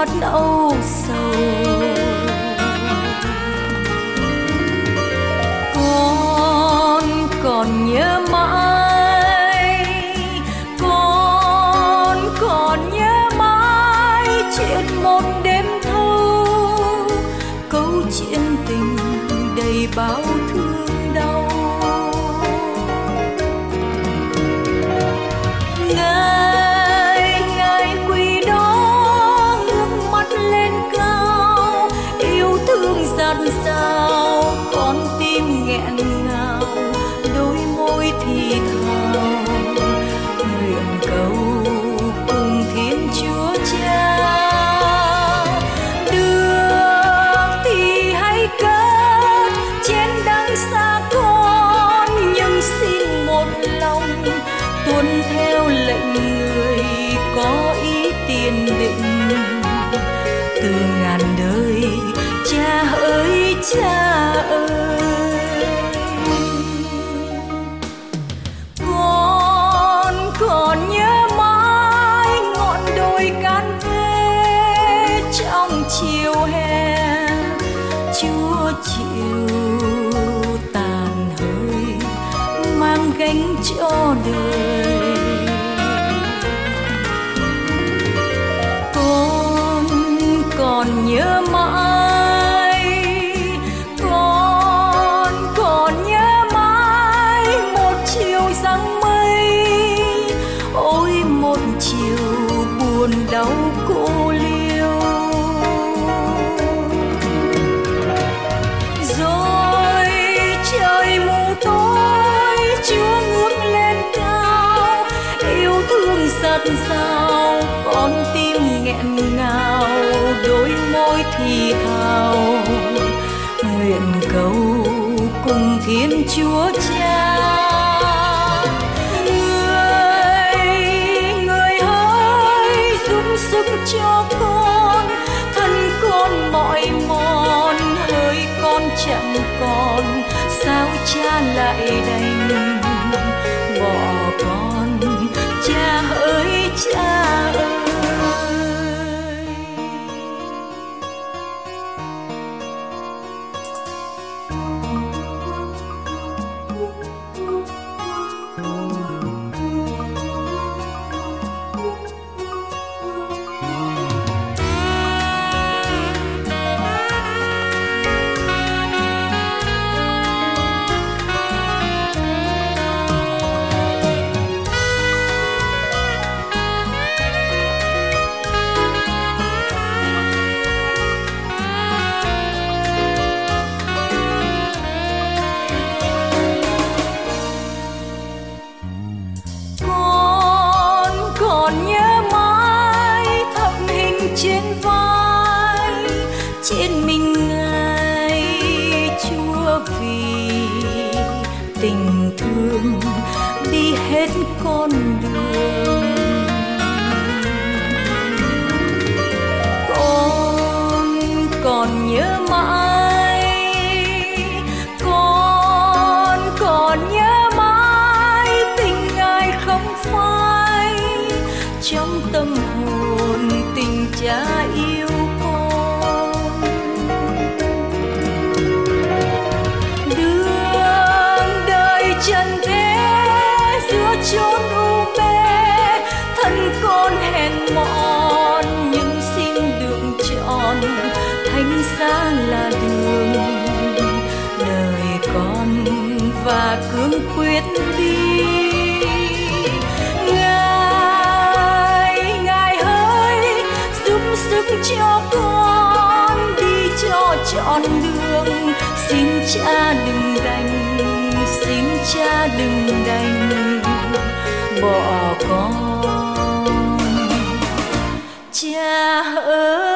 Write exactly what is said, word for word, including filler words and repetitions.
mắt âu sầu. Con còn nhớ mãi, con còn nhớ mãi chuyện một đêm thâu, câu chuyện tình đầy bao thương đau. Ngày ngày quỳ đó ngước mắt lên cao, yêu thương dạt dào, con tim nghẹn ngào, đôi môi thì thào nguyện cầu cùng Thiên Chúa Cha. Được thì hãy cất trên đắng xa con, nhưng xin một lòng tuân theo lệnh người có ý tiền định. Từ ngàn đời Cha ơi Cha ơi, con còn nhớ mãi ngọn đồi can vê trong chiều hè. Chúa chịu tàn hơi mang gánh cho đời. Con còn nhớ mãi, con còn nhớ mãi một chiều giăng mây, ôi một chiều buồn đau cô liêu. Rồi trời mù tối, Chúa ngước lên cao, yêu thương dạt dào, con tim nghẹn ngào, đôi môi thì thào nguyện cầu cùng Thiên Chúa Cha. Người, người hỡi giúp sức cho con, thân con mỏi mòn, hơi con chẳng còn, sao Cha lại đành bỏ con. Cha ơi Cha ơi. Còn nhớ mãi thập hình trên vai, trên mình Ngài Chúa vì tình thương đi hết con đường. Con còn nhớ mãi, con còn nhớ mãi tình Ngài không phai, trong tâm hồn tình Cha yêu con. Đường đời trần thế giữa chốn u mê, thân con hèn mọn nhưng xin đường chọn, thánh giá là đường đời con và cương quyết đi. Sức cho con đi cho trọn đường, xin Cha đừng đành, xin Cha đừng đành bỏ con. Cha ơi